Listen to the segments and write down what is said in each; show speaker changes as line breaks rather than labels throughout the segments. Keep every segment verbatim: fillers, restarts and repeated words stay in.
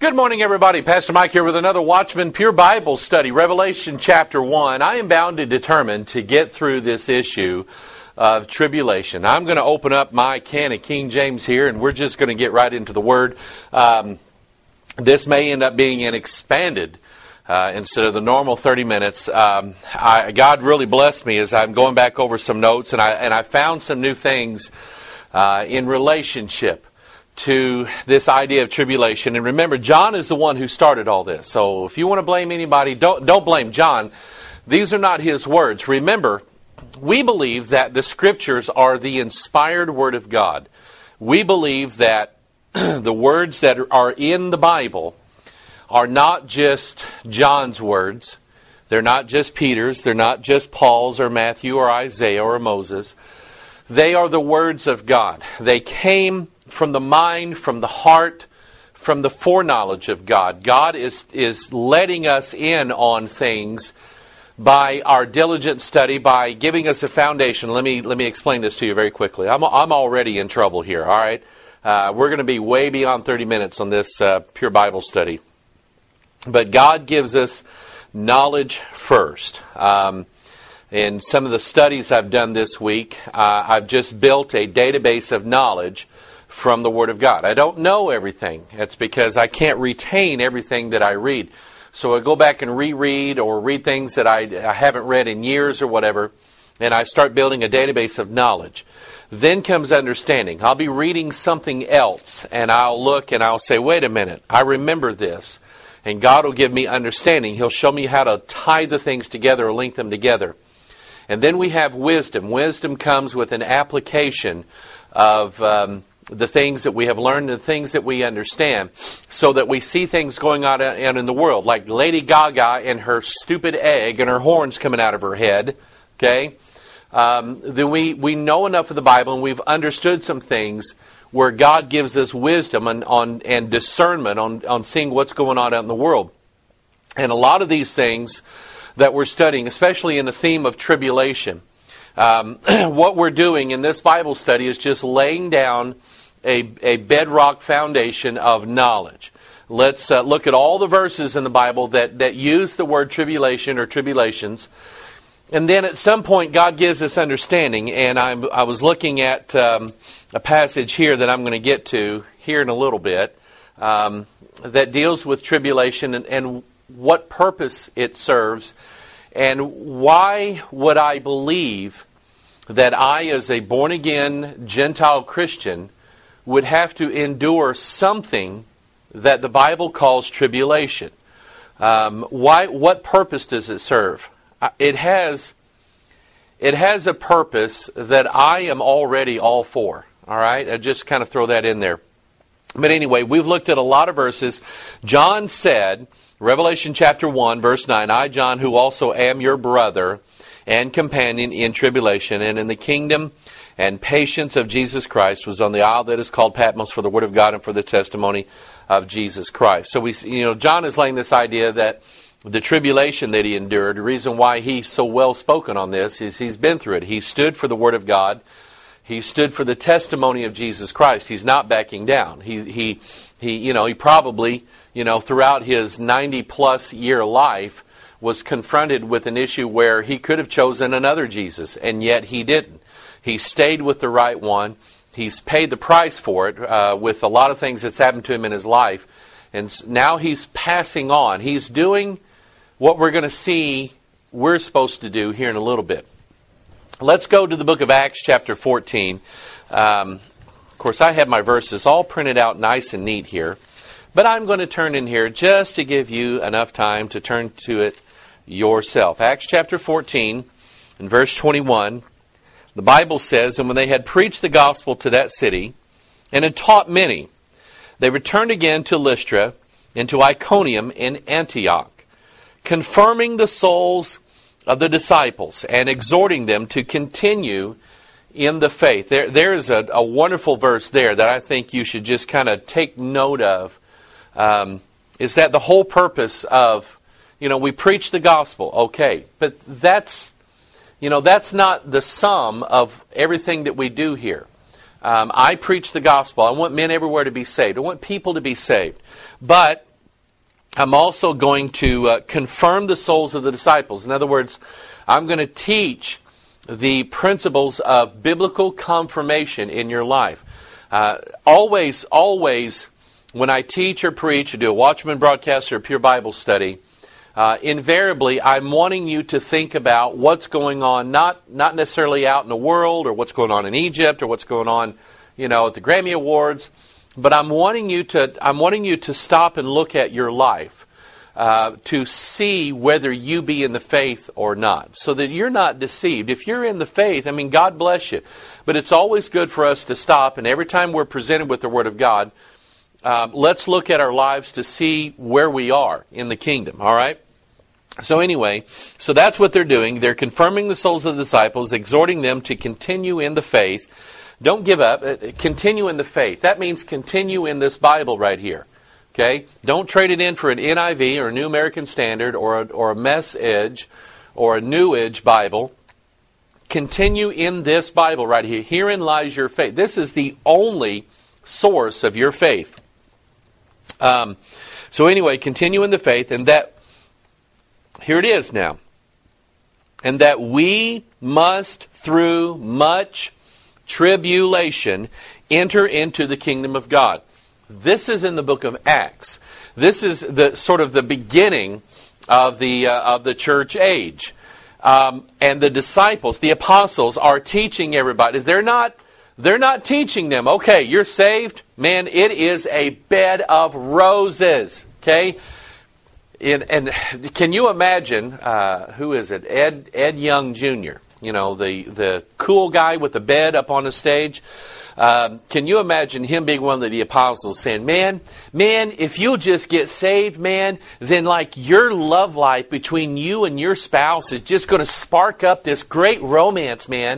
Good morning, everybody. Pastor Mike here with another Watchman Pure Bible study, Revelation chapter one. I am bound and determined to get through this issue of tribulation. I'm going to open up my can of King James here, and we're just going to get right into the Word. Um, this may end up being an expanded uh, instead of the normal thirty minutes. Um, I, God really blessed me as I'm going back over some notes, and I and I found some new things uh, in relationship to this idea of tribulation. And remember, John is the one who started all this. So if you want to blame anybody, don't don't blame John. These are not his words. Remember, we believe that the Scriptures are the inspired Word of God. We believe that the words that are in the Bible are not just John's words. They're not just Peter's. They're not just Paul's or Matthew or Isaiah or Moses. They are the words of God. They came from the mind, from the heart, from the foreknowledge of God. God is, is letting us in on things by our diligent study, by giving us a foundation. Let me let me explain this to you very quickly. I'm, I'm already in trouble here, all right? Uh, we're going to be way beyond thirty minutes on this uh, pure Bible study. But God gives us knowledge first. Um, in some of the studies I've done this week, uh, I've just built a database of knowledge from the Word of God. I don't know everything. That's because I can't retain everything that I read. So I go back and reread or read things that I, I haven't read in years or whatever, and I start building a database of knowledge. Then comes understanding. I'll be reading something else, and I'll look and I'll say, wait a minute, I remember this. And God will give me understanding. He'll show me how to tie the things together or link them together. And then we have wisdom. Wisdom comes with an application of Um, the things that we have learned, the things that we understand, so that we see things going on out in the world, like Lady Gaga and her stupid egg and her horns coming out of her head, okay? Um, then we, we know enough of the Bible and we've understood some things where God gives us wisdom and, on, and discernment on, on seeing what's going on out in the world. And a lot of these things that we're studying, especially in the theme of tribulation, Um, what we're doing in this Bible study is just laying down a, a bedrock foundation of knowledge. Let's uh, look at all the verses in the Bible that, that use the word tribulation or tribulations. And then at some point God gives us understanding. And I'm, I was looking at um, a passage here that I'm going to get to here in a little bit um, that deals with tribulation and, and what purpose it serves. And why would I believe that I, as a born-again Gentile Christian, would have to endure something that the Bible calls tribulation? Um, why? What purpose does it serve? It has, it has a purpose that I am already all for. All right? I just kind of throw that in there. But anyway, we've looked at a lot of verses. John said, Revelation chapter one, verse nine, I, John, who also am your brother and companion in tribulation and in the kingdom and patience of Jesus Christ, was on the isle that is called Patmos for the word of God and for the testimony of Jesus Christ. So we, you know, John is laying this idea that the tribulation that he endured, the reason why he's so well spoken on this is he's been through it. He stood for the word of God. He stood for the testimony of Jesus Christ. He's not backing down. He, he, he, you know, he probably, you know, throughout his ninety-plus year life was confronted with an issue where he could have chosen another Jesus, and yet he didn't. He stayed with the right one. He's paid the price for it uh, with a lot of things that's happened to him in his life. And now he's passing on. He's doing what we're going to see we're supposed to do here in a little bit. Let's go to the book of Acts chapter fourteen. Um, of course, I have my verses all printed out nice and neat here. But I'm going to turn in here just to give you enough time to turn to it yourself. Acts chapter fourteen and verse twenty-one. The Bible says, and when they had preached the gospel to that city and had taught many, they returned again to Lystra and to Iconium in Antioch, confirming the souls of the disciples and exhorting them to continue in the faith. There, there is a, a wonderful verse there that I think you should just kind of take note of. Um, is that the whole purpose of, you know, we preach the gospel, okay, but that's, you know, that's not the sum of everything that we do here. Um, I preach the gospel. I want men everywhere to be saved. I want people to be saved. But I'm also going to uh, confirm the souls of the disciples. In other words, I'm going to teach the principles of biblical confirmation in your life. Uh, always, always, when I teach or preach or do a Watchman broadcast or a Pure Bible study, uh, invariably I'm wanting you to think about what's going on, not not necessarily out in the world or what's going on in Egypt or what's going on, you know, at the Grammy Awards, but I'm wanting you to I'm wanting you to stop and look at your life uh, to see whether you be in the faith or not, so that you're not deceived. If you're in the faith, I mean, God bless you, but it's always good for us to stop, and every time we're presented with the Word of God, uh, let's look at our lives to see where we are in the kingdom. All right. So anyway, so that's what they're doing. They're confirming the souls of the disciples, exhorting them to continue in the faith. Don't give up. Continue in the faith. That means continue in this Bible right here. Okay? Don't trade it in for an N I V or a New American Standard or a, or a Message or a New Age Bible. Continue in this Bible right here. Herein lies your faith. This is the only source of your faith. Um, so anyway, continue in the faith, and that here it is now. And that we must, through much tribulation, enter into the kingdom of God. This is in the book of Acts. This is the sort of the beginning of the uh, of the church age. Um, and the disciples, the apostles, are teaching everybody. They're not they're not teaching them, okay, you're saved. Man, it is a bed of roses. Okay? In, and can you imagine, uh, who is it? Ed Ed Young Junior You know, the, the cool guy with the bed up on the stage. Um, can you imagine him being one of the apostles saying, man, man, if you'll just get saved, man, then like your love life between you and your spouse is just going to spark up this great romance, man.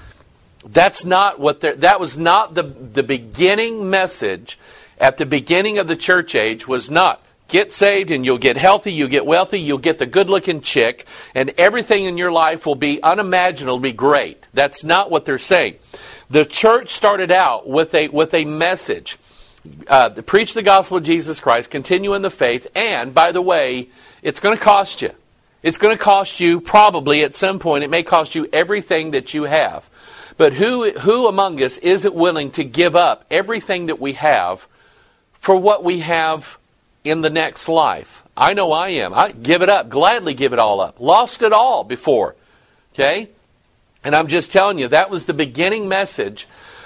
That's not what they're, that was not the, the beginning message at the beginning of the church age was not. Get saved and you'll get healthy, you'll get wealthy, you'll get the good-looking chick, and everything in your life will be unimaginable, be great. That's not what they're saying. The church started out with a with a message. Uh, preach the gospel of Jesus Christ, continue in the faith, and, by the way, it's going to cost you. It's going to cost you probably at some point, it may cost you everything that you have. But who who among us isn't willing to give up everything that we have for what we have in the next life? I know I am. I give it up, gladly give it all up. Lost it all before. Okay? And I'm just telling you, that was the beginning message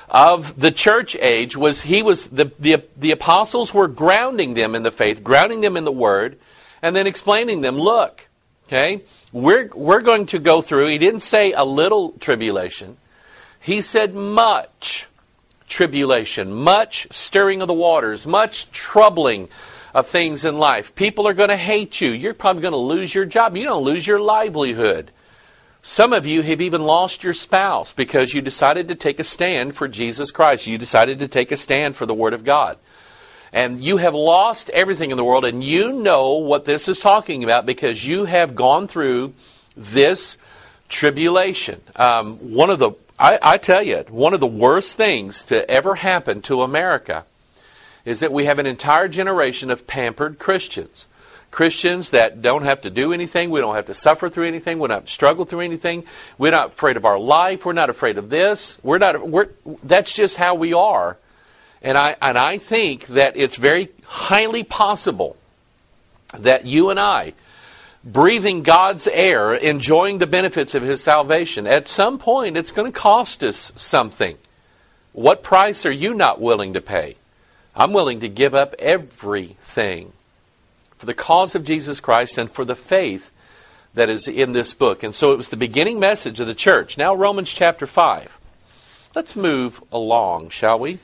of the church age. Was he was the, the the apostles were grounding them in the faith, grounding them in the Word, and then explaining them, look, okay, we're we're going to go through, he didn't say a little tribulation. He said much tribulation, much stirring of the waters, much troubling of things in life. People are going to hate you. You're probably going to lose your job. You're going to lose your livelihood. Some of you have even lost your spouse because you decided to take a stand for Jesus Christ. You decided to take a stand for the Word of God. And you have lost everything in the world, and you know what this is talking about because you have gone through this tribulation. Um, one of the, I, I tell you, one of the worst things to ever happen to America is that we have an entire generation of pampered Christians. Christians that don't have to do anything. We don't have to suffer through anything. We don't have to struggle through anything. We're not afraid of our life. We're not afraid of this. We're not. We're, that's just how we are. And I and I think that it's very highly possible that you and I, breathing God's air, enjoying the benefits of His salvation, at some point it's going to cost us something. What price are you not willing to pay? I'm willing to give up everything for the cause of Jesus Christ and for the faith that is in this book. And so it was the beginning message of the church. Now Romans chapter five. Let's move along, shall we?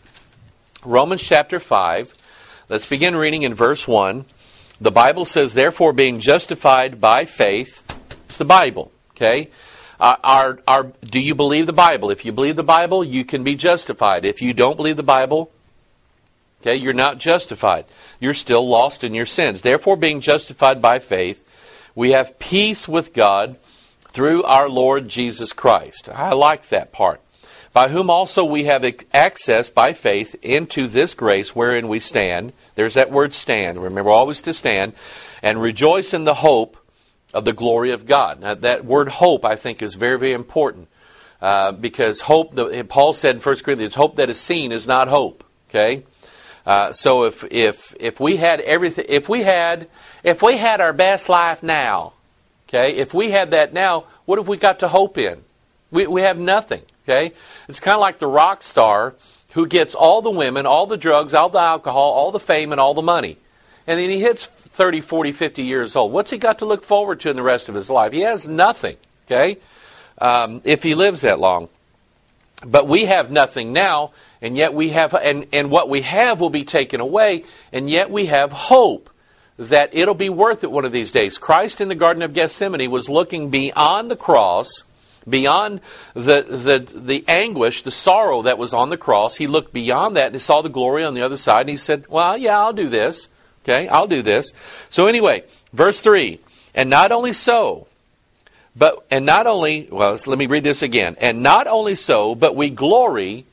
Romans chapter five. Let's begin reading in verse one. The Bible says, therefore, being justified by faith, it's the Bible, okay? Uh, our, our, do you believe the Bible? If you believe the Bible, you can be justified. If you don't believe the Bible, okay, you're not justified. You're still lost in your sins. Therefore, being justified by faith, we have peace with God through our Lord Jesus Christ. I like that part. By whom also we have access by faith into this grace wherein we stand. There's that word stand. Remember always to stand. And rejoice in the hope of the glory of God. Now, that word hope, I think, is very, very important. Uh, because hope, the, Paul said in First Corinthians, hope that is seen is not hope. Okay? Uh, so if if if we had everything, if we had if we had our best life now, okay, if we had that now, what have we got to hope in? We we have nothing. Okay, it's kind of like the rock star who gets all the women, all the drugs, all the alcohol, all the fame, and all the money, and then he hits thirty, forty, fifty years old. What's he got to look forward to in the rest of his life? He has nothing. Okay, um, if he lives that long. But we have nothing now, and yet we have, and, and what we have will be taken away, and yet we have hope that it'll be worth it one of these days. Christ in the Garden of Gethsemane was looking beyond the cross, beyond the, the, the anguish, the sorrow that was on the cross. He looked beyond that and he saw the glory on the other side, and he said, well, yeah, I'll do this. Okay, I'll do this. So anyway, verse three, and not only so, But, and not only, well, let me read this again. And not only so, but we glory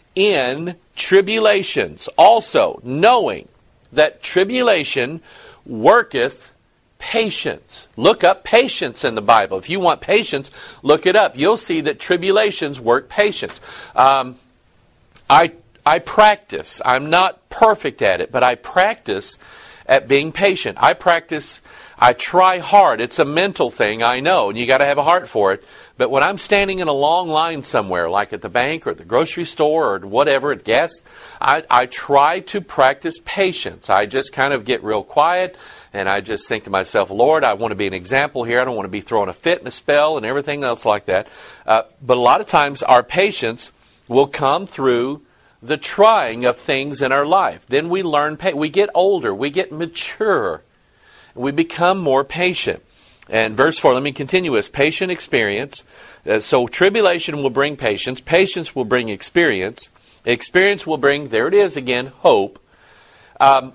in tribulations also, knowing that tribulation worketh patience. Look up patience in the Bible. If you want patience, look it up. You'll see that tribulations work patience. Um, I, I practice. I'm not perfect at it, but I practice at being patient. I practice I try hard. It's a mental thing, I know, and you got to have a heart for it. But when I'm standing in a long line somewhere, like at the bank or at the grocery store or whatever, at gas, I, I try to practice patience. I just kind of get real quiet, and I just think to myself, Lord, I want to be an example here. I don't want to be throwing a fit and a spell and everything else like that. Uh, but a lot of times our patience will come through the trying of things in our life. Then we learn, we get older, we get mature. We become more patient. And verse four, let me continue with patient experience. Uh, so tribulation will bring patience. Patience will bring experience. Experience will bring, there it is again, hope. Um,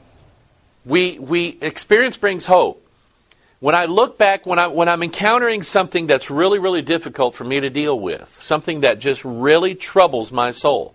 we we experience brings hope. When I look back, when I when I'm encountering something that's really, really difficult for me to deal with, something that just really troubles my soul,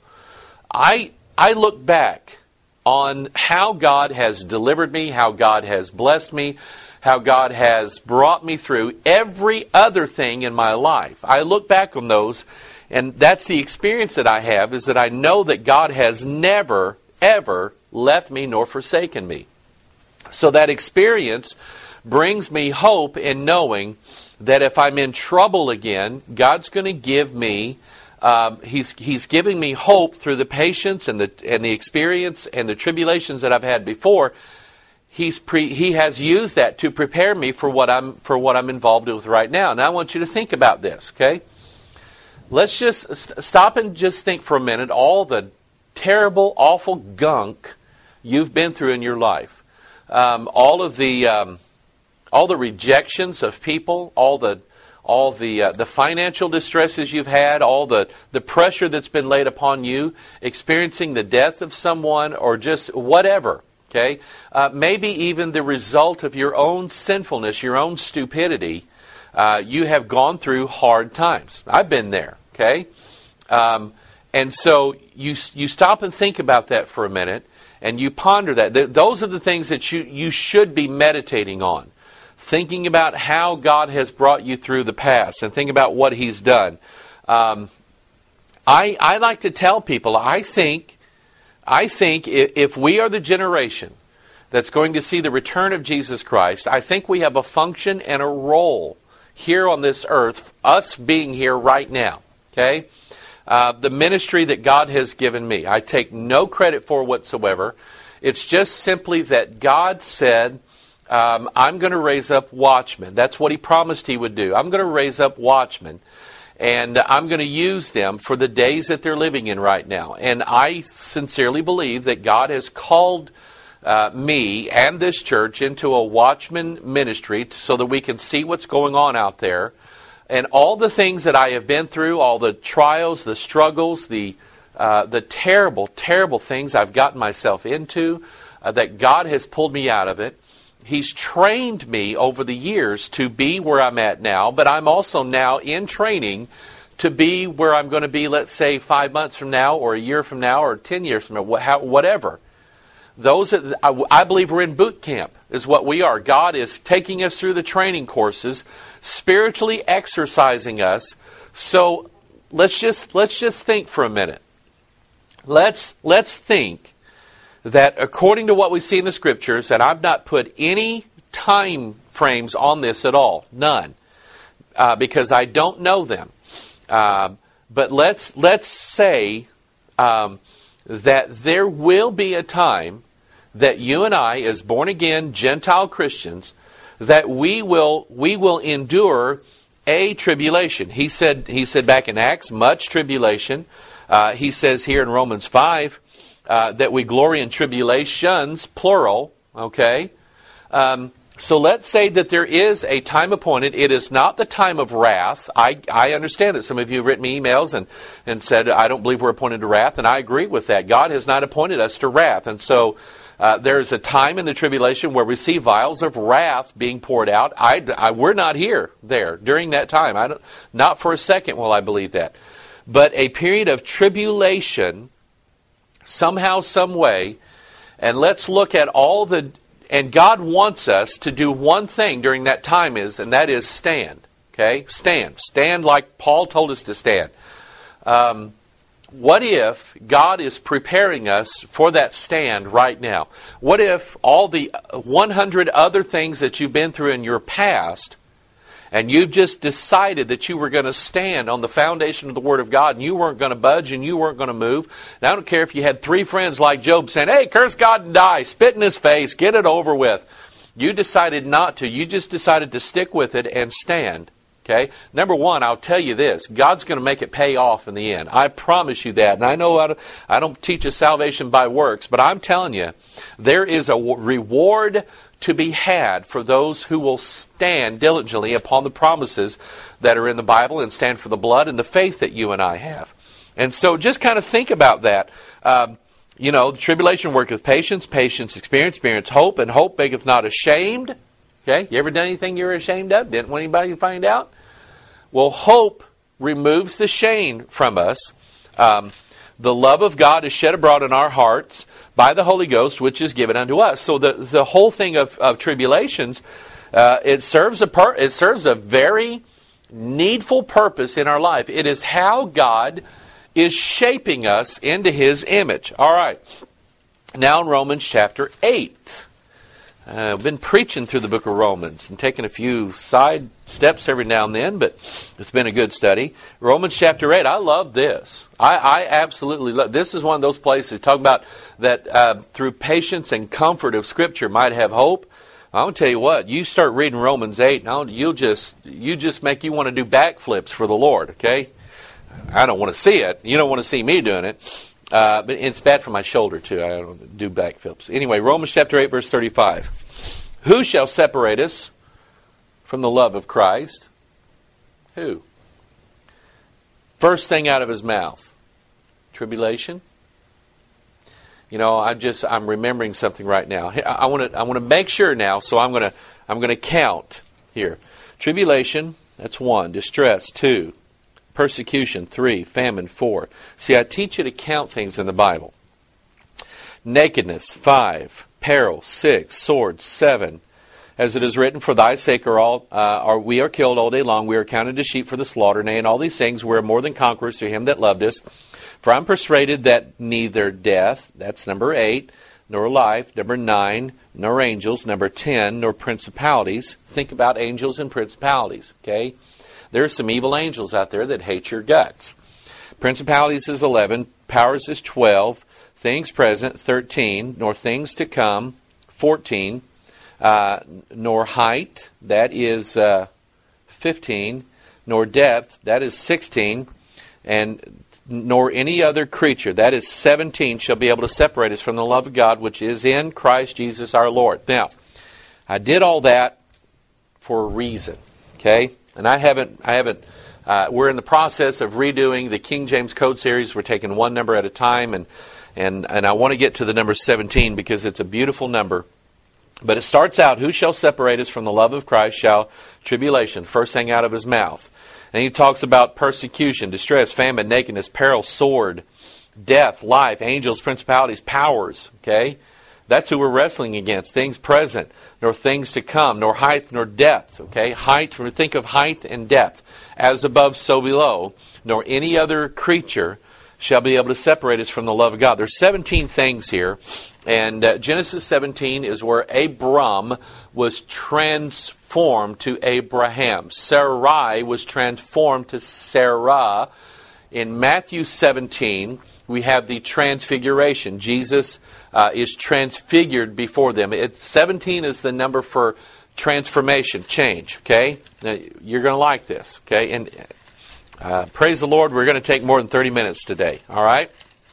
I I look back on how God has delivered me, how God has blessed me, how God has brought me through every other thing in my life. I look back on those, and that's the experience that I have, is that I know that God has never, ever left me nor forsaken me. So that experience brings me hope in knowing that if I'm in trouble again, God's going to give me Um, he's he's giving me hope through the patience and the and the experience and the tribulations that I've had before. He's pre, he has used that to prepare me for what I'm for what I'm involved with right now. Now I want you to think about this, okay? Let's just st- stop and just think for a minute all the terrible, awful gunk you've been through in your life, um, all of the um, all the rejections of people, all the all the uh, the financial distresses you've had, all the, the pressure that's been laid upon you, experiencing the death of someone, or just whatever, okay? Uh, maybe even the result of your own sinfulness, your own stupidity. Uh, you have gone through hard times. I've been there, okay? Um, and so you you stop and think about that for a minute, and you ponder that. Th- those are the things that you, you should be meditating on. Thinking about how God has brought you through the past and think about what He's done. Um, I I like to tell people, I think, I think if, if we are the generation that's going to see the return of Jesus Christ, I think we have a function and a role here on this earth, us being here right now. Okay? Uh, the ministry that God has given me, I take no credit for whatsoever. It's just simply that God said, Um, I'm going to raise up watchmen. That's what He promised He would do. I'm going to raise up watchmen, and I'm going to use them for the days that they're living in right now. And I sincerely believe that God has called uh, me and this church into a watchman ministry so that we can see what's going on out there. And all the things that I have been through, all the trials, the struggles, the uh, the terrible, terrible things I've gotten myself into, uh, that God has pulled me out of it. He's trained me over the years to be where I'm at now, but I'm also now in training to be where I'm going to be, let's say, five months from now, or a year from now, or ten years from now, whatever. those that, I, I believe we're in boot camp is what we are. God is taking us through the training courses, spiritually exercising us. So let's just let's just think for a minute. Let's let's think that according to what we see in the Scriptures, and I've not put any time frames on this at all, none, uh, because I don't know them. Uh, but let's let's say um, that there will be a time that you and I, as born again Gentile Christians, that we will we will endure a tribulation. He said he said back in Acts, much tribulation. Uh, he says here in Romans five uh, that we glory in tribulations, plural. Okay. Um, So let's say that there is a time appointed. It is not the time of wrath. I, I understand that some of you have written me emails and, and said, I don't believe we're appointed to wrath, and I agree with that. God has not appointed us to wrath. And so uh, there's a time in the tribulation where we see vials of wrath being poured out. I, I, we're not here there during that time. I don't, not for a second will I believe that. But a period of tribulation, somehow, some way, and let's look at all the... And God wants us to do one thing during that time is, and that is stand. Okay? Stand. Stand like Paul told us to stand. Um, what if God is preparing us for that stand right now? What if all the one hundred other things that you've been through in your past, and you've just decided that you were going to stand on the foundation of the Word of God, and you weren't going to budge, and you weren't going to move. And I don't care if you had three friends like Job saying, hey, curse God and die, spit in his face, get it over with. You decided not to. You just decided to stick with it and stand. Okay? Number one, I'll tell you this. God's going to make it pay off in the end. I promise you that. And I know I don't, I don't teach us salvation by works, but I'm telling you, there is a reward to be had for those who will stand diligently upon the promises that are in the Bible and stand for the blood and the faith that you and I have. And so just kind of think about that. Um, you know, the tribulation worketh patience, patience experience, experience hope, and hope maketh not ashamed. Okay, you ever done anything you were ashamed of? Didn't want anybody to find out? Well, hope removes the shame from us. Um, the love of God is shed abroad in our hearts by the Holy Ghost, which is given unto us. So the, the whole thing of, of tribulations, uh, it serves a per, it serves a very needful purpose in our life. It is how God is shaping us into His image. All right. Now in Romans chapter eight. Uh, I've been preaching through the book of Romans and taking a few side steps every now and then, but it's been a good study. Romans chapter eight, I love this. I, I absolutely love this. Is one of those places talking about that uh, through patience and comfort of Scripture might have hope. I'll tell you what, you start reading Romans eight, and you'll just you just make you want to do backflips for the Lord. Okay, I don't want to see it. You don't want to see me doing it. Uh, but it's bad for my shoulder, too. I don't do backflips. Anyway, Romans chapter eight, verse thirty-five. Who shall separate us from the love of Christ? Who? First thing out of his mouth. Tribulation. You know, I just I'm remembering something right now. I want to I want to make sure now, so I'm going to I'm going to count here. Tribulation, that's one. Distress, two. Persecution, three. Famine, four. See, I teach you to count things in the Bible. Nakedness, five. Peril, six. Sword, seven. As it is written, for thy sake are all uh, are we are killed all day long. We are counted as sheep for the slaughter. Nay, in all these things we are more than conquerors through him that loved us. For I'm persuaded that neither death, that's number eight, nor life, number nine, nor angels, number ten, nor principalities. Think about angels and principalities, okay? There are some evil angels out there that hate your guts. Principalities is eleven, powers is twelve, things present, thirteen, nor things to come, fourteen, uh, nor height, that is uh, fifteen, nor depth, that is sixteen, and nor any other creature, that is seventeen, shall be able to separate us from the love of God, which is in Christ Jesus our Lord. Now, I did all that for a reason, okay? And I haven't, I haven't, uh, we're in the process of redoing the King James Code series. We're taking one number at a time, and, and, and I want to get to the number seventeen because it's a beautiful number. But it starts out, who shall separate us from the love of Christ? Shall tribulation, first thing out of his mouth. And he talks about persecution, distress, famine, nakedness, peril, sword, death, life, angels, principalities, powers, okay? That's who we're wrestling against. Things present, nor things to come, nor height, nor depth. Okay, height, when we think of height and depth, as above, so below, nor any other creature shall be able to separate us from the love of God. There's seventeen things here, and uh, Genesis seventeen is where Abram was transformed to Abraham. Sarai was transformed to Sarah. In Matthew seventeen, we have the transfiguration. Jesus uh, is transfigured before them. It, seventeen is the number for transformation, change. Okay, now, you're going to like this. Okay, and uh, praise the Lord, we're going to take more than thirty minutes today. All right.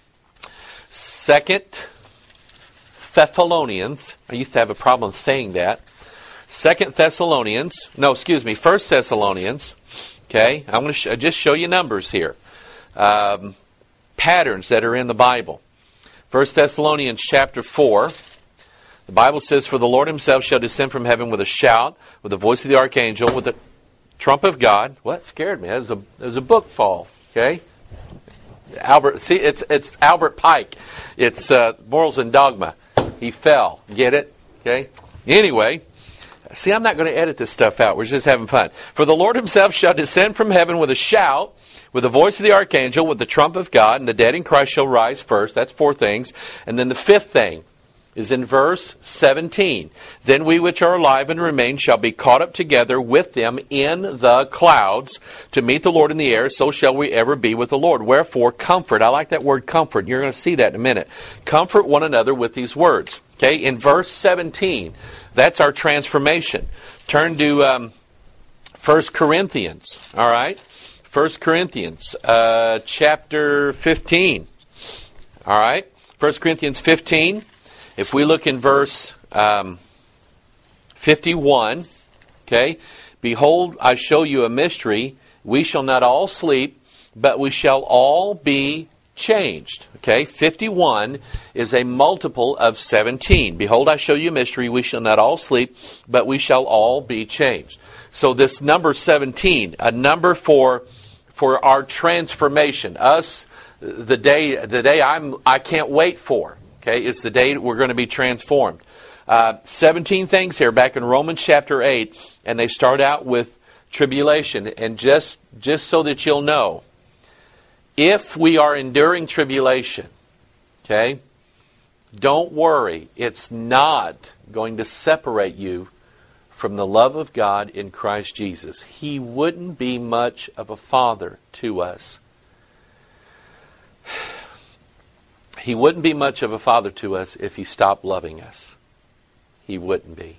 Second Thessalonians. I used to have a problem saying that. Second Thessalonians. No, excuse me. First Thessalonians. Okay, I'm going to sh- just show you numbers here. Um, patterns that are in the Bible. First Thessalonians chapter four. The Bible says, "For the Lord himself shall descend from heaven with a shout, with the voice of the archangel, with the trump of God." What scared me? There's a there's a book fall. Okay, Albert. See, it's it's Albert Pike. It's uh, Morals and Dogma. He fell. Get it? Okay. Anyway. See, I'm not going to edit this stuff out. We're just having fun. "For the Lord himself shall descend from heaven with a shout, with the voice of the archangel, with the trump of God, and the dead in Christ shall rise first." That's four things. And then the fifth thing is in verse seventeen. "Then we which are alive and remain shall be caught up together with them in the clouds to meet the Lord in the air. So shall we ever be with the Lord. Wherefore, comfort." I like that word comfort. You're going to see that in a minute. "Comfort one another with these words." Okay, in verse seventeen, that's our transformation. Turn to um, First Corinthians. All right. First Corinthians uh, chapter fifteen. All right. First Corinthians fifteen. If we look in verse um, fifty-one, okay, "Behold, I show you a mystery. We shall not all sleep, but we shall all be changed." Okay, fifty-one is a multiple of seventeen. "Behold, I show you a mystery. We shall not all sleep, but we shall all be changed." So this number seventeen, a number for for our transformation, us, the day the day I'm I can't wait for. Okay, it's the day that we're going to be transformed. Uh, seventeen things here back in Romans chapter eight, and they start out with tribulation. And just just so that you'll know, if we are enduring tribulation, okay, don't worry. It's not going to separate you from the love of God in Christ Jesus. He wouldn't be much of a father to us. He wouldn't be much of a father to us if he stopped loving us. He wouldn't be.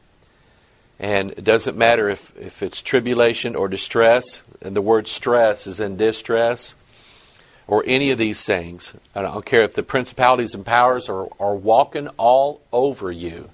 And it doesn't matter if, if it's tribulation or distress, and the word stress is in distress, or any of these things. I don't care if the principalities and powers are, are walking all over you.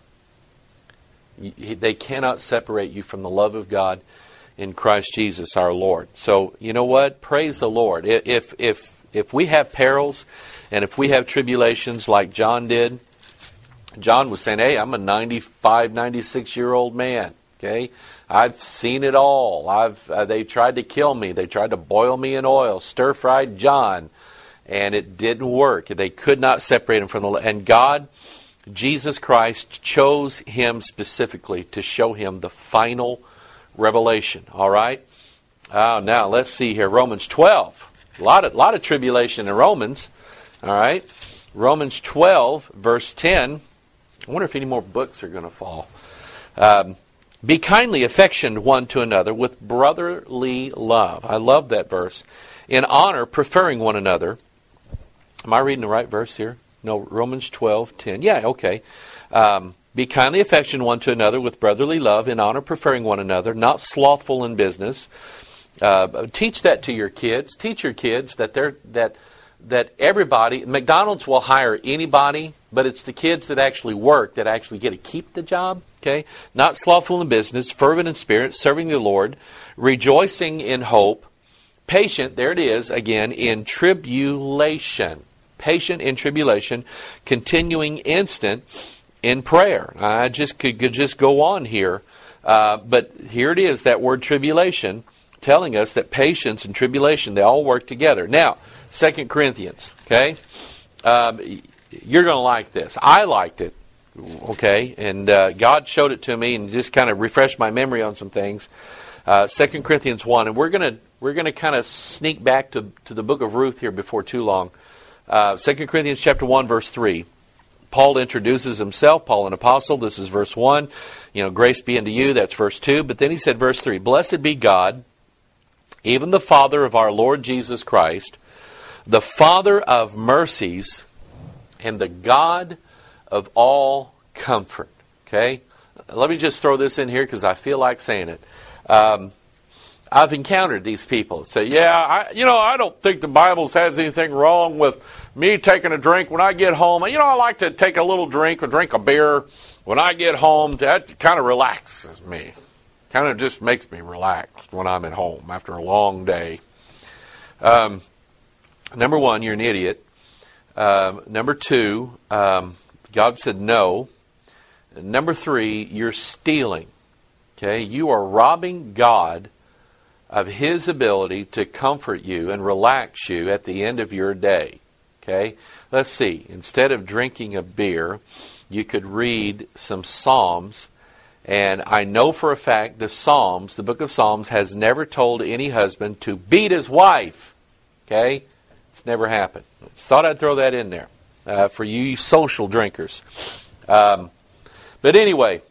They cannot separate you from the love of God in Christ Jesus our Lord. So, you know what? Praise the Lord. If if if we have perils and if we have tribulations like John did, John was saying, "Hey, I'm a ninety-five, ninety-six-year-old man. Okay, I've seen it all. I've uh, they tried to kill me. They tried to boil me in oil, stir-fried John, and it didn't work. They could not separate him from the and God, Jesus Christ, chose him specifically to show him the final revelation." All right. Oh, now let's see here. Romans twelve. A lot of lot of tribulation in Romans. All right. Romans twelve, verse ten. I wonder if any more books are going to fall. Um, "Be kindly affectioned one to another with brotherly love." I love that verse. "In honor, preferring one another." Am I reading the right verse here? No, Romans twelve, ten. Yeah, okay. Um, "Be kindly affectioned one to another with brotherly love, in honor, preferring one another, not slothful in business." Uh, teach that to your kids. Teach your kids that they're that that everybody, McDonald's will hire anybody, but it's the kids that actually work that actually get to keep the job. Okay, not slothful in business, fervent in spirit, serving the Lord, rejoicing in hope, patient. There it is again, in tribulation. Patient in tribulation, continuing instant in prayer. I just could, could just go on here, uh, but here it is, that word tribulation, telling us that patience and tribulation, they all work together. Now, Second Corinthians, okay? Um, you're going to like this. I liked it. Okay, and uh, God showed it to me and just kind of refreshed my memory on some things. Uh, Second Corinthians one, and we're gonna we're gonna kind of sneak back to to the book of Ruth here before too long. Uh, Second Corinthians chapter one, verse three. Paul introduces himself, Paul an apostle. This is verse one. You know, grace be unto you. That's verse two. But then he said, verse three, blessed be God, even the Father of our Lord Jesus Christ, the Father of mercies, and the God of all comfort. Okay? Let me just throw this in here because I feel like saying it. Um, I've encountered these people say, yeah, I, you know, I don't think the Bible has anything wrong with me taking a drink when I get home. You know, I like to take a little drink or drink a beer when I get home. That kind of relaxes me. Kind of just makes me relaxed when I'm at home after a long day. Um, number one, you're an idiot. Um, number two, um, God said no. Number three, you're stealing. Okay, you are robbing God of His ability to comfort you and relax you at the end of your day. Okay, let's see. Instead of drinking a beer, you could read some Psalms. And I know for a fact the Psalms, the book of Psalms, has never told any husband to beat his wife. Okay, it's never happened. Just thought I'd throw that in there uh, for you social drinkers. Um, but anyway.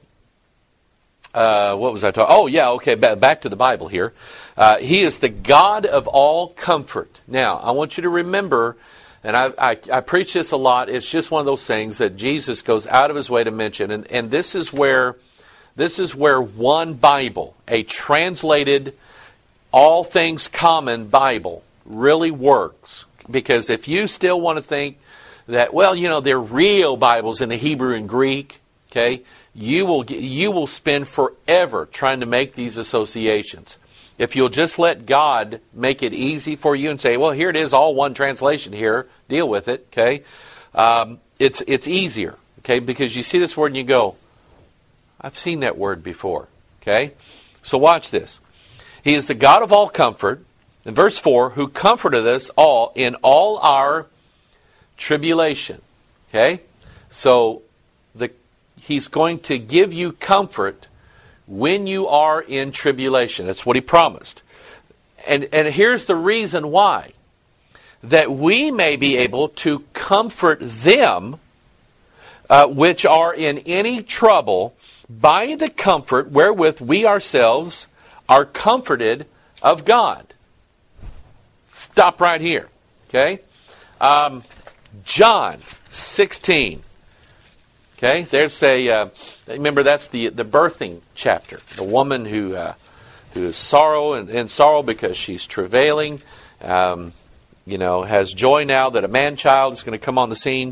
Uh, what was I talking? Oh, yeah, okay, back to the Bible here. Uh, he is the God of all comfort. Now, I want you to remember, and I, I, I preach this a lot, it's just one of those things that Jesus goes out of His way to mention, and, and this is where this is where one Bible, a translated, all things common Bible, really works. Because if you still want to think that, well, you know, they're real Bibles in the Hebrew and Greek, okay, You will you will spend forever trying to make these associations. If you'll just let God make it easy for you and say, well, here it is, all one translation here, deal with it, okay? Um, it's it's easier, okay? Because you see this word and you go, I've seen that word before, okay? So watch this. He is the God of all comfort, in verse four, who comforteth us all in all our tribulation, okay? So the He's going to give you comfort when you are in tribulation. That's what He promised. And, and here's the reason why. That we may be able to comfort them uh, which are in any trouble by the comfort wherewith we ourselves are comforted of God. Stop right here. Okay? Um, John sixteen. Okay, there's a, uh, remember that's the the birthing chapter. The woman who uh, who is sorrow and, and sorrow because she's travailing, um, you know, has joy now that a man-child is going to come on the scene.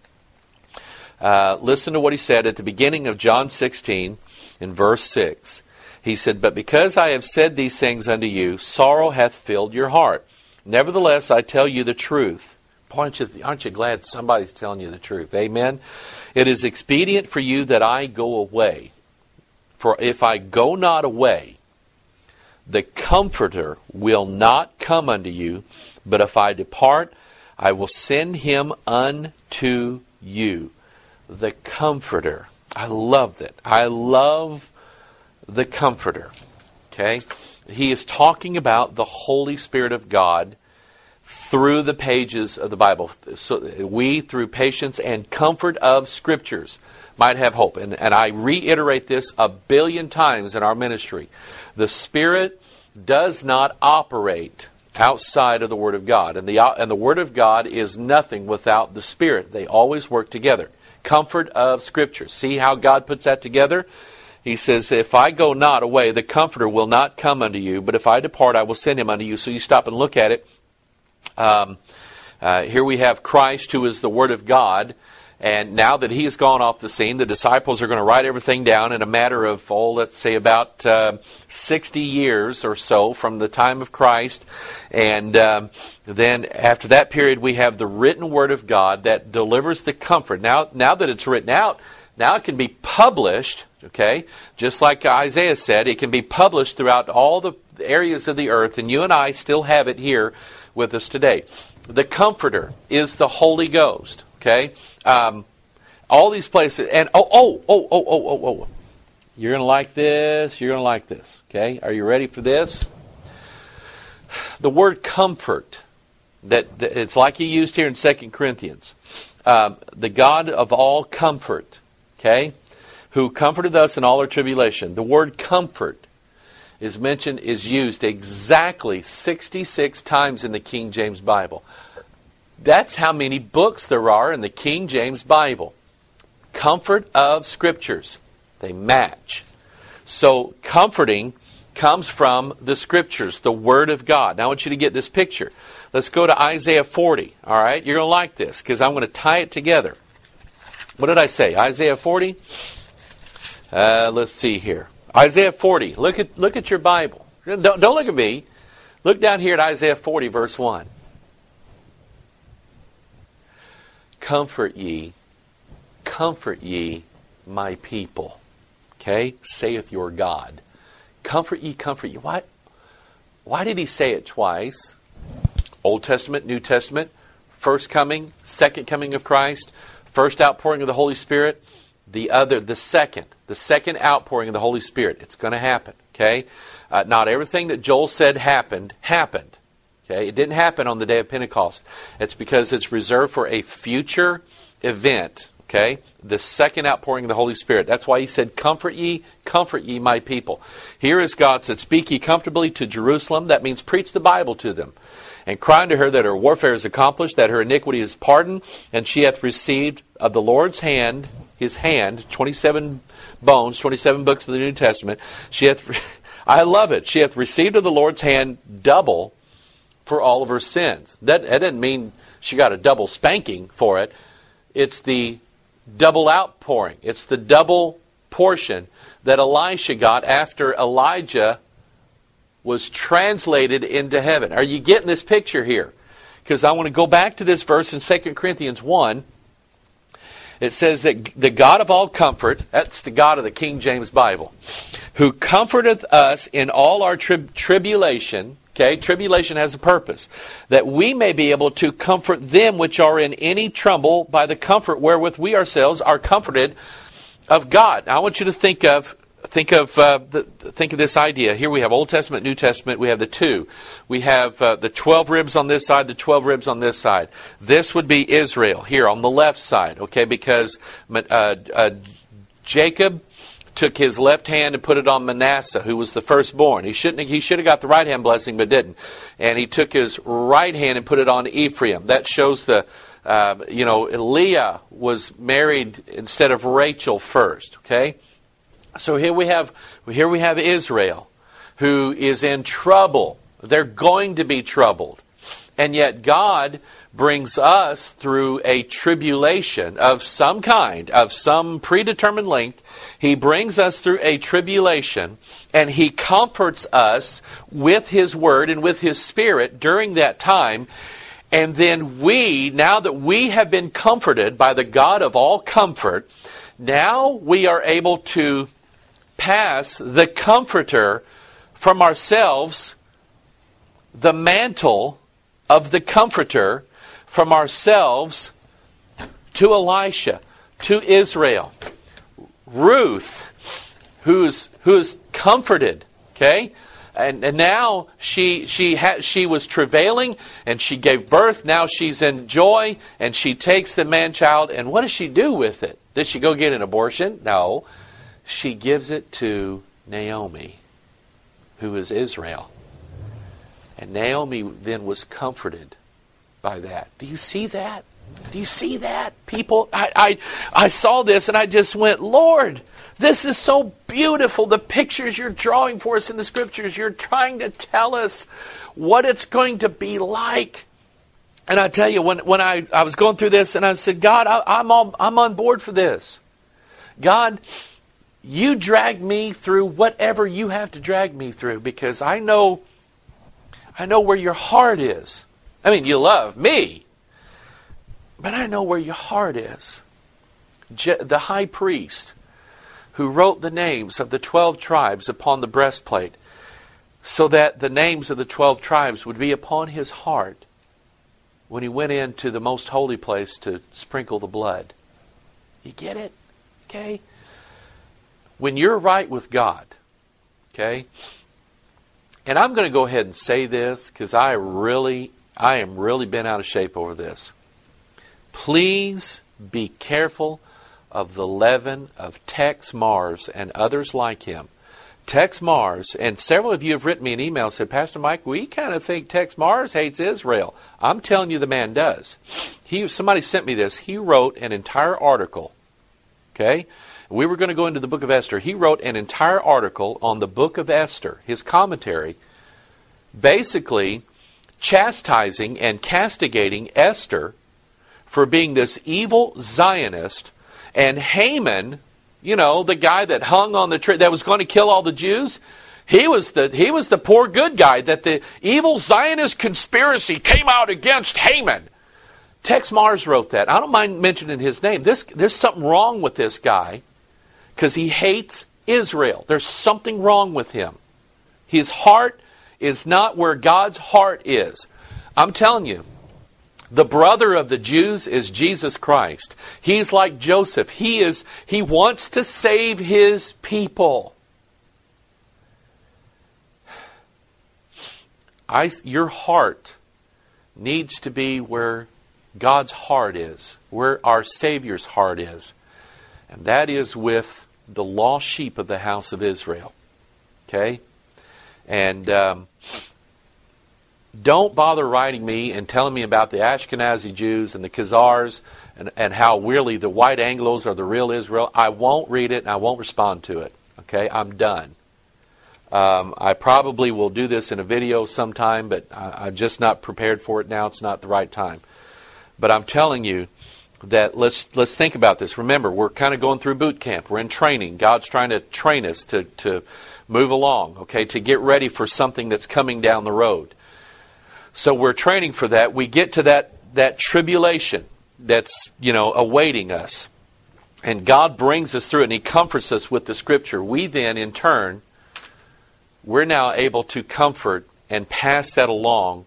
Uh, listen to what he said at the beginning of John sixteen in verse six. He said, but because I have said these things unto you, sorrow hath filled your heart. Nevertheless, I tell you the truth. Boy, aren't you, aren't you glad somebody's telling you the truth? Amen. It is expedient for you that I go away. For if I go not away, the Comforter will not come unto you. But if I depart, I will send him unto you. The Comforter. I love that. I love the Comforter. Okay? He is talking about the Holy Spirit of God through the pages of the Bible. So we, through patience and comfort of Scriptures, might have hope. And, and I reiterate this a billion times in our ministry. The Spirit does not operate outside of the Word of God. And the, and the Word of God is nothing without the Spirit. They always work together. Comfort of Scripture. See how God puts that together? He says, if I go not away, the Comforter will not come unto you. But if I depart, I will send him unto you. So you stop and look at it. Um, uh, here we have Christ, who is the Word of God, and now that He has gone off the scene, the disciples are going to write everything down in a matter of, oh, let's say about uh, sixty years or so from the time of Christ, and um, then after that period we have the written Word of God that delivers the comfort. Now, now that it's written out, now it can be published, okay, just like Isaiah said, it can be published throughout all the areas of the earth, and you and I still have it here with us today. The Comforter is the Holy Ghost. Okay, um, All these places. And oh, oh, oh, oh, oh, oh, oh. You're going to like this. You're going to like this. Okay? Are you ready for this? The word comfort, that, that it's like he used here in Second Corinthians. Um, the God of all comfort, okay, who comforted us in all our tribulation. The word comfort is mentioned, is used exactly sixty-six times in the King James Bible. That's how many books there are in the King James Bible. Comfort of Scriptures. They match. So comforting comes from the Scriptures, the Word of God. Now I want you to get this picture. Let's go to Isaiah forty. All right, you're going to like this because I'm going to tie it together. What did I say? Isaiah forty? Uh, let's see here. Isaiah forty. Look at look at your Bible. Don't, don't look at me. Look down here at Isaiah forty, verse one. Comfort ye, comfort ye, my people. Okay? Saith your God. Comfort ye, comfort ye. Why, why did he say it twice? Old Testament, New Testament, first coming, second coming of Christ, first outpouring of the Holy Spirit, the other, the second, the second outpouring of the Holy Spirit. It's going to happen. Okay? Uh, not everything that Joel said happened, happened. Okay? It didn't happen on the day of Pentecost. It's because it's reserved for a future event. Okay? The second outpouring of the Holy Spirit. That's why he said, comfort ye, comfort ye, my people. Here is God said, speak ye comfortably to Jerusalem. That means preach the Bible to them. And cry unto her that her warfare is accomplished, that her iniquity is pardoned, and she hath received of the Lord's hand, his hand, twenty-seven bones, twenty-seven books of the New Testament. She hath, I love it. She hath received of the Lord's hand double for all of her sins. That, that doesn't mean she got a double spanking for it. It's the double outpouring. It's the double portion that Elisha got after Elijah was translated into heaven. Are you getting this picture here? Because I want to go back to this verse in Second Corinthians one. It says that the God of all comfort, that's the God of the King James Bible, who comforteth us in all our tri- tribulation. Okay, tribulation has a purpose, that we may be able to comfort them which are in any trouble by the comfort wherewith we ourselves are comforted of God. Now, I want you to think of think of uh, the, think of this idea. Here we have Old Testament, New Testament. We have the two. We have uh, the twelve ribs on this side, the twelve ribs on this side. This would be Israel here on the left side. Okay, because uh, uh, Jacob took his left hand and put it on Manasseh, who was the firstborn. He shouldn't. He should have got the right hand blessing, but didn't. And he took his right hand and put it on Ephraim. That shows the, uh, you know, Leah was married instead of Rachel first. Okay, so here we have here we have Israel, who is in trouble. They're going to be troubled, and yet God brings us through a tribulation of some kind, of some predetermined length. He brings us through a tribulation, and He comforts us with His Word and with His Spirit during that time. And then we, now that we have been comforted by the God of all comfort, now we are able to pass the Comforter from ourselves, the mantle of the Comforter, from ourselves to Elisha, to Israel. Ruth, who's who's comforted, okay? And, and now she she ha, she was travailing and she gave birth. Now she's in joy and she takes the man-child. And what does she do with it? Did she go get an abortion? No. She gives it to Naomi, who is Israel. And Naomi then was comforted by that. Do you see that? Do you see that, people? I, I I saw this and I just went, Lord, this is so beautiful. The pictures you're drawing for us in the Scriptures. You're trying to tell us what it's going to be like. And I tell you, when when I, I was going through this and I said, God, I, I'm on, I'm on board for this. God, you drag me through whatever you have to drag me through, because I know I know where your heart is. I mean, you love me, but I know where your heart is. Je- the high priest who wrote the names of the twelve tribes upon the breastplate so that the names of the twelve tribes would be upon his heart when he went into the most holy place to sprinkle the blood. You get it? Okay? When you're right with God, okay? And I'm going to go ahead and say this because I really, I am really bent out of shape over this. Please be careful of the leaven of Tex Mars and others like him. Tex Mars, and several of you have written me an email and said, Pastor Mike, we kind of think Tex Mars hates Israel. I'm telling you the man does. He, somebody sent me this. He wrote an entire article. Okay? We were going to go into the book of Esther. He wrote an entire article on the book of Esther, his commentary, basically chastising and castigating Esther for being this evil Zionist, and Haman, you know, the guy that hung on the tree that was going to kill all the Jews, he was the he was the poor good guy that the evil Zionist conspiracy came out against Haman. Tex Mars wrote that. I don't mind mentioning his name. This there's something wrong with this guy because he hates Israel. There's something wrong with him. His heart is not where God's heart is. I'm telling you, the brother of the Jews is Jesus Christ. He's like Joseph. He is. He wants to save his people. I, your heart needs to be where God's heart is, where our Savior's heart is. And that is with the lost sheep of the house of Israel. Okay? And um, don't bother writing me and telling me about the Ashkenazi Jews and the Khazars and, and how really the white Anglos are the real Israel. I won't read it and I won't respond to it. Okay? I'm done. Um, I probably will do this in a video sometime, but I, I'm just not prepared for it now. It's not the right time. But I'm telling you that let's let's think about this. Remember, we're kind of going through boot camp. We're in training. God's trying to train us to, to move along, okay, to get ready for something that's coming down the road. So we're training for that. We get to that that tribulation that's, you know, awaiting us. And God brings us through it, and He comforts us with the Scripture. We then, in turn, we're now able to comfort and pass that along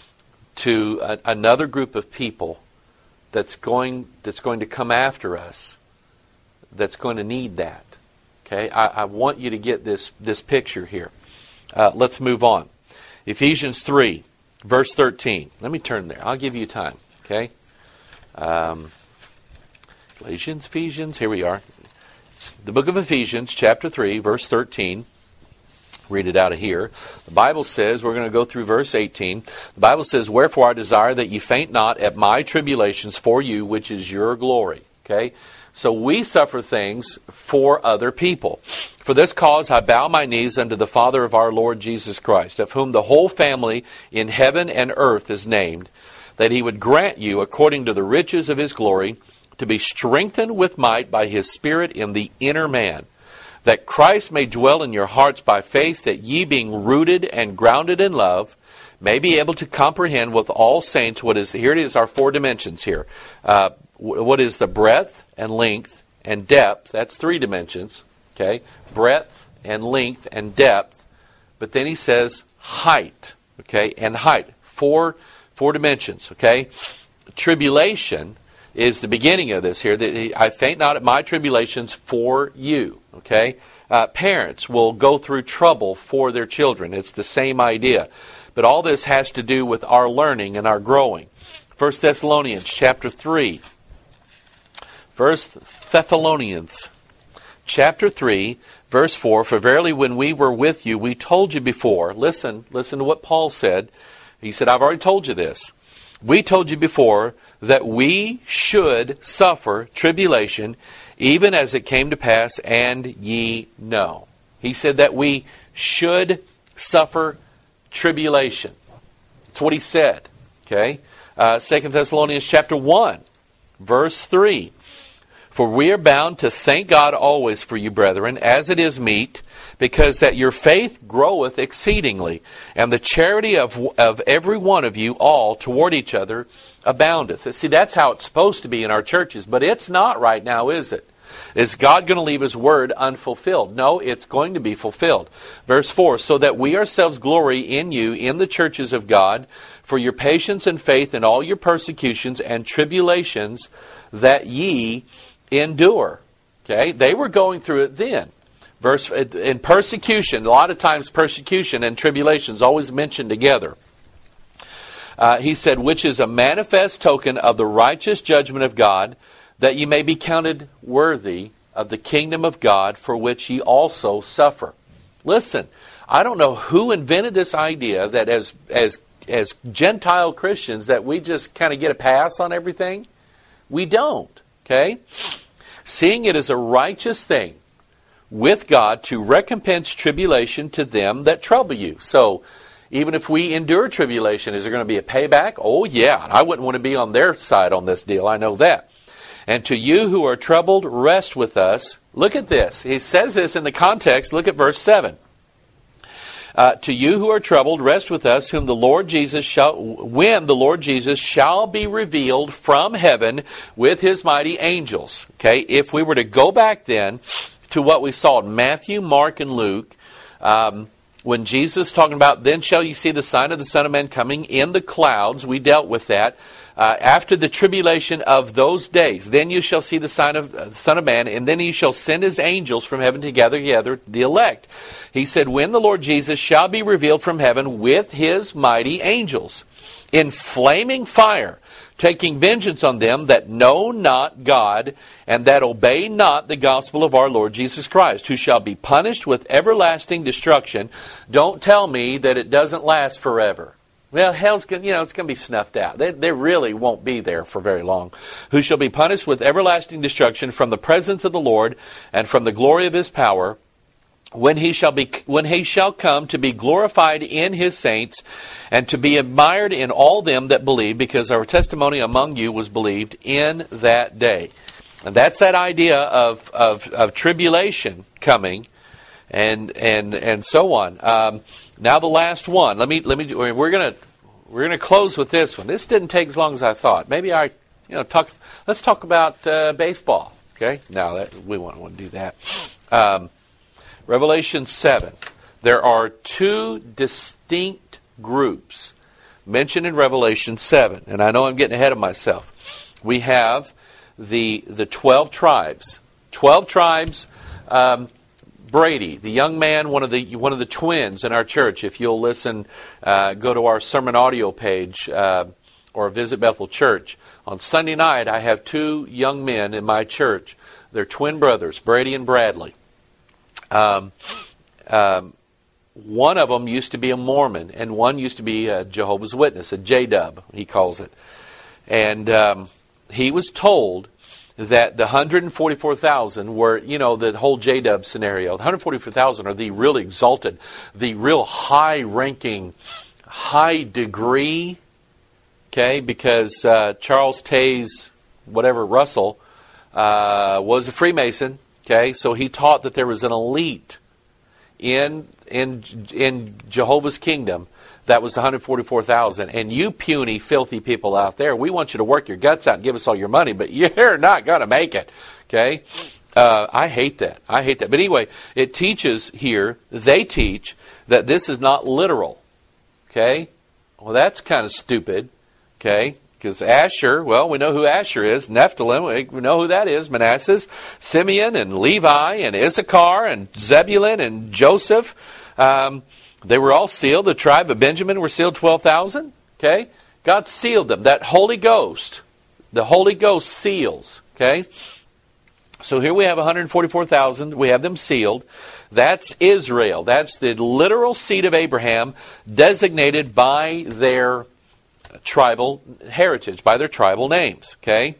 to a, another group of people that's going that's going to come after us, that's going to need that. Okay, I, I want you to get this this picture here. Uh, let's move on. Ephesians three, verse thirteen. Let me turn there. I'll give you time. Okay. Um, Galatians, Ephesians. Here we are. The book of Ephesians, chapter three, verse thirteen. Read it out of here. The Bible says, we're going to go through verse eighteen. The Bible says, wherefore I desire that ye faint not at my tribulations for you, which is your glory. Okay? So we suffer things for other people. For this cause I bow my knees unto the Father of our Lord Jesus Christ, of whom the whole family in heaven and earth is named, that He would grant you, according to the riches of His glory, to be strengthened with might by His Spirit in the inner man, that Christ may dwell in your hearts by faith, that ye being rooted and grounded in love, may be able to comprehend with all saints what is, here it is, our four dimensions here. Uh, what is the breadth and length and depth? That's three dimensions. Okay, breadth and length and depth. But then he says height. Okay, and height. Four, four dimensions. Okay, tribulation is the beginning of this here. That I faint not at my tribulations for you. Okay, uh, parents will go through trouble for their children. It's the same idea, but all this has to do with our learning and our growing. First Thessalonians chapter three. First Thessalonians chapter three, verse four. For verily, when we were with you, we told you before. Listen, listen to what Paul said. He said, "I've already told you this. We told you before that we should suffer tribulation, even as it came to pass, and ye know." He said that we should suffer tribulation. That's what he said. Okay, uh, Second Thessalonians chapter one, verse three. For we are bound to thank God always for you, brethren, as it is meet, because that your faith groweth exceedingly, and the charity of of every one of you all toward each other aboundeth. See, that's how it's supposed to be in our churches, but it's not right now, is it? Is God going to leave His word unfulfilled? No, it's going to be fulfilled. Verse four, so that we ourselves glory in you in the churches of God, for your patience and faith in all your persecutions and tribulations, that ye endure. Okay, they were going through it then. Verse in persecution, a lot of times persecution and tribulation is always mentioned together. Uh, he said, which is a manifest token of the righteous judgment of God, that ye may be counted worthy of the kingdom of God, for which ye also suffer. Listen, I don't know who invented this idea that as as as Gentile Christians that we just kind of get a pass on everything. We don't. Okay? Seeing it as a righteous thing with God to recompense tribulation to them that trouble you. So, even if we endure tribulation, is there going to be a payback? Oh, yeah. I wouldn't want to be on their side on this deal. I know that. And to you who are troubled, rest with us. Look at this. He says this in the context. Look at verse seven. Uh, to you who are troubled, rest with us, whom the Lord Jesus shall, when the Lord Jesus shall be revealed from heaven with his mighty angels. Okay, if we were to go back then to what we saw in Matthew, Mark, and Luke, um, when Jesus talking about, then shall you see the sign of the Son of Man coming in the clouds, we dealt with that. Uh, after the tribulation of those days, then you shall see the sign of uh, the Son of Man, and then he shall send his angels from heaven to gather together the elect. He said, when the Lord Jesus shall be revealed from heaven with his mighty angels, in flaming fire, taking vengeance on them that know not God, and that obey not the gospel of our Lord Jesus Christ, who shall be punished with everlasting destruction. Don't tell me that it doesn't last forever. Well, hell's going, you know, it's going to be snuffed out. They, they really won't be there for very long. Who shall be punished with everlasting destruction from the presence of the Lord and from the glory of his power, when he shall be, when he shall come to be glorified in his saints, and to be admired in all them that believe, because our testimony among you was believed in that day. And that's that idea of of, of tribulation coming, and and and so on. Um, Now the last one. Let me let me. We're gonna we're gonna close with this one. This didn't take as long as I thought. Maybe I, you know, talk. Let's talk about uh, baseball. Okay. No, that, we won't want to do that. Um, Revelation seven. There are two distinct groups mentioned in Revelation seven, and I know I'm getting ahead of myself. We have the the twelve tribes. Twelve tribes. Um, Brady, the young man, one of the one of the twins in our church. If you'll listen, uh, go to our sermon audio page uh, or visit Bethel Church. On Sunday night, I have two young men in my church. They're twin brothers, Brady and Bradley. Um, um, one of them used to be a Mormon, and one used to be a Jehovah's Witness, a J W, he calls it. And um, he was told that the one hundred forty-four thousand were, you know, the whole J W scenario. The one hundred forty-four thousand are the really exalted, the real high-ranking, high-degree, okay, because uh, Charles Taze, whatever, Russell, uh, was a Freemason, okay, so he taught that there was an elite in in in Jehovah's kingdom. That was one hundred forty-four thousand. And you puny, filthy people out there, we want you to work your guts out and give us all your money, but you're not going to make it. Okay? Uh, I hate that. I hate that. But anyway, it teaches here, they teach, that this is not literal. Okay? Well, that's kind of stupid. Okay? Because Asher, well, we know who Asher is. Nephthalim, we know who that is. Manasseh, Simeon, and Levi, and Issachar, and Zebulun, and Joseph. Um... They were all sealed. The tribe of Benjamin were sealed twelve thousand. Okay? God sealed them. That Holy Ghost. The Holy Ghost seals. Okay? So here we have one hundred forty-four thousand. We have them sealed. That's Israel. That's the literal seed of Abraham designated by their tribal heritage, by their tribal names. Okay?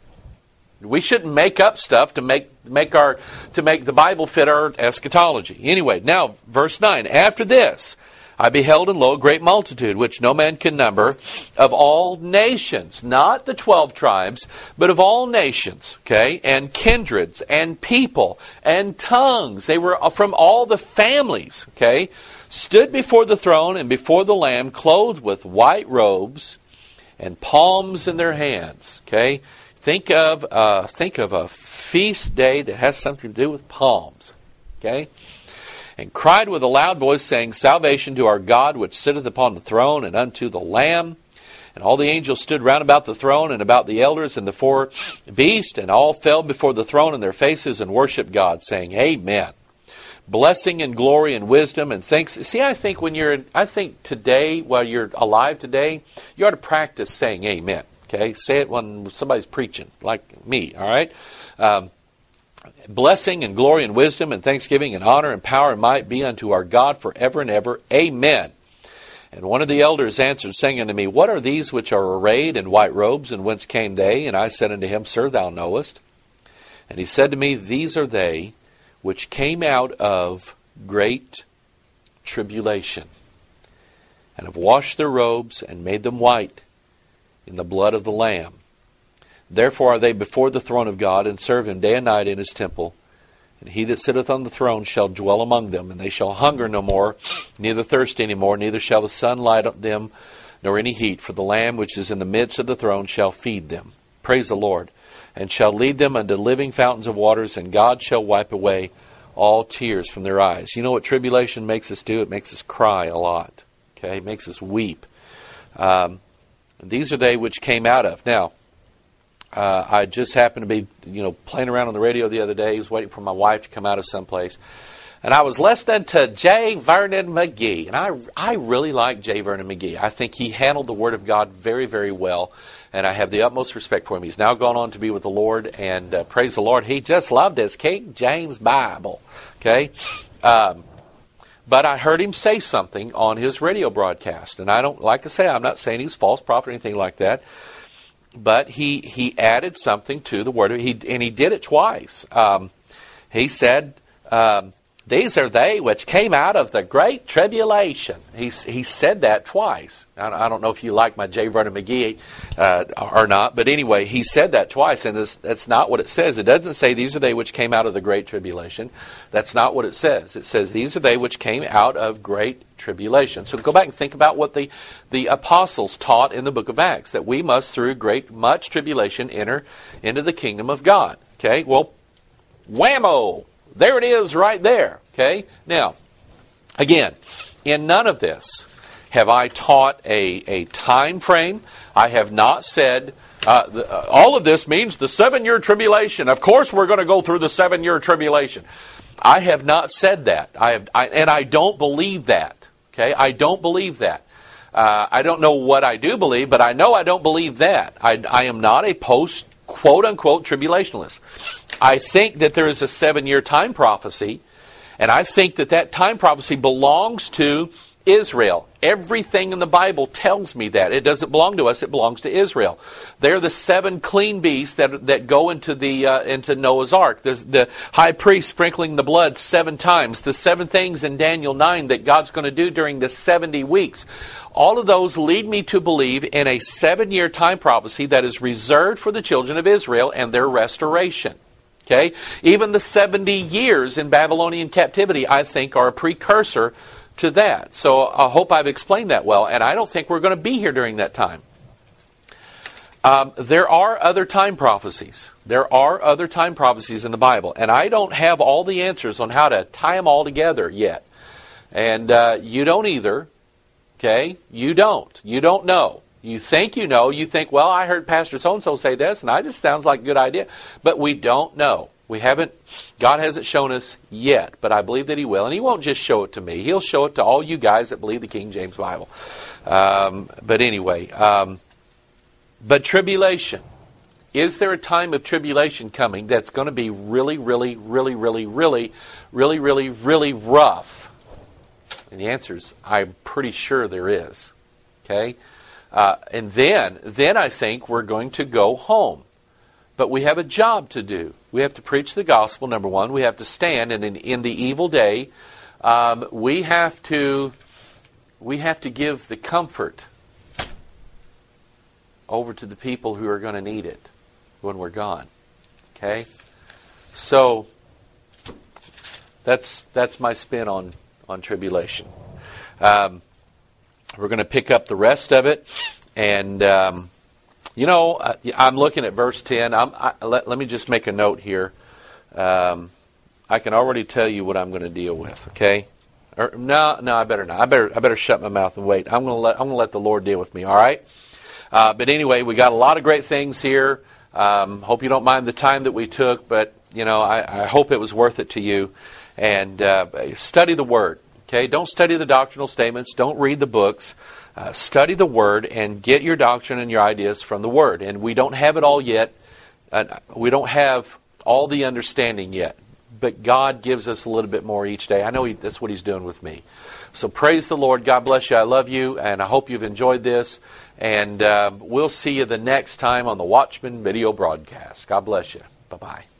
We shouldn't make up stuff to make make our to make the Bible fit our eschatology. Anyway, now verse nine. After this, I beheld and lo, a great multitude, which no man can number, of all nations, not the twelve tribes, but of all nations, okay, and kindreds, and people, and tongues. They were from all the families, okay, stood before the throne and before the Lamb, clothed with white robes and palms in their hands, okay. Think of uh, think of a feast day that has something to do with palms, okay? And cried with a loud voice, saying, Salvation to our God, which sitteth upon the throne, and unto the Lamb. And all the angels stood round about the throne and about the elders and the four beasts, and all fell before the throne on their faces and worshipped God, saying, Amen. Blessing and glory and wisdom and thanks. See, I think when you're, I think today, while you're alive today, you ought to practice saying Amen. Okay, say it when somebody's preaching, like me. All right. Um, blessing and glory and wisdom and thanksgiving and honor and power and might be unto our God forever and ever. Amen. And one of the elders answered, saying unto me, What are these which are arrayed in white robes, and whence came they? And I said unto him, Sir, thou knowest. And he said to me, These are they which came out of great tribulation, and have washed their robes, and made them white in the blood of the Lamb. Therefore are they before the throne of God, and serve him day and night in his temple. And he that sitteth on the throne shall dwell among them, and they shall hunger no more, neither thirst any more, neither shall the sun light on them, nor any heat. For the Lamb which is in the midst of the throne shall feed them. Praise the Lord. And shall lead them unto living fountains of waters, and God shall wipe away all tears from their eyes. You know what tribulation makes us do? It makes us cry a lot. Okay, it makes us weep. Um, these are they which came out of. Now, Uh, I just happened to be, you know, playing around on the radio the other day. I was waiting for my wife to come out of someplace. And I was listening to J. Vernon McGee. And I, I really like J. Vernon McGee. I think he handled the Word of God very, very well. And I have the utmost respect for him. He's now gone on to be with the Lord. And uh, praise the Lord, he just loved his King James Bible. Okay? Um, but I heard him say something on his radio broadcast. And I don't, like I say, I'm not saying he's a false prophet or anything like that. But he, he added something to the word, he, and he did it twice. Um, he said, um, these are they which came out of the great tribulation. He, he said that twice. I, I don't know if you like my J. Vernon McGee uh, or not, but anyway, he said that twice, and this, that's not what it says. It doesn't say these are they which came out of the great tribulation. That's not what it says. It says these are they which came out of great tribulation. So go back and think about what the, the apostles taught in the book of Acts, that we must through great much tribulation enter into the kingdom of God. Okay, well, whammo! There it is right there. Okay, now, again, in none of this have I taught a, a time frame. I have not said, uh, the, uh, all of this means the seven-year tribulation. Of course we're going to go through the seven-year tribulation. I have not said that, I have, I, and I don't believe that. Okay, I don't believe that. Uh, I don't know what I do believe, but I know I don't believe that. I, I am not a post, quote-unquote, tribulationalist. I think that there is a seven-year time prophecy, and I think that that time prophecy belongs to Israel. Everything in the Bible tells me that. It doesn't belong to us, it belongs to Israel. They're the seven clean beasts that that go into the uh, into Noah's Ark. The, the high priest sprinkling the blood seven times. The seven things in Daniel nine that God's going to do during the seventy weeks. All of those lead me to believe in a seven-year time prophecy that is reserved for the children of Israel and their restoration. Okay? Even the seventy years in Babylonian captivity, I think, are a precursor to that. So I hope I've explained that well, and I don't think we're going to be here during that time. Um, there are other time prophecies. There are other time prophecies in the Bible, and I don't have all the answers on how to tie them all together yet. And uh, you don't either. Okay? You don't. You don't know. You think you know. You think, well, I heard Pastor so-and-so say this, and I just sounds like a good idea. But we don't know. We haven't, God hasn't shown us yet, but I believe that He will. And He won't just show it to me. He'll show it to all you guys that believe the King James Bible. Um, but anyway, um, but tribulation. Is there a time of tribulation coming that's going to be really, really, really, really, really, really, really, really rough? And the answer is, I'm pretty sure there is. Okay? Uh, and then, then I think we're going to go home. But we have a job to do. We have to preach the gospel, number one. We have to stand, and in, in the evil day, um, we have to we have to give the comfort over to the people who are going to need it when we're gone. Okay? So that's that's my spin on, on tribulation. Um, we're going to pick up the rest of it, and um, you know, I'm looking at verse ten. I'm, I, let, let me just make a note here. Um, I can already tell you what I'm going to deal with. Okay? Or, no, no, I better not. I better, I better shut my mouth and wait. I'm going to let, I'm going to let the Lord deal with me. All right? Uh, but anyway, we got a lot of great things here. Um, hope you don't mind the time that we took, but you know, I, I hope it was worth it to you. And uh, study the Word. Okay, don't study the doctrinal statements. Don't read the books. Uh, study the Word and get your doctrine and your ideas from the Word. And we don't have it all yet. Uh, we don't have all the understanding yet. But God gives us a little bit more each day. I know he, that's what He's doing with me. So praise the Lord. God bless you. I love you. And I hope you've enjoyed this. And uh, we'll see you the next time on the Watchman video broadcast. God bless you. Bye-bye.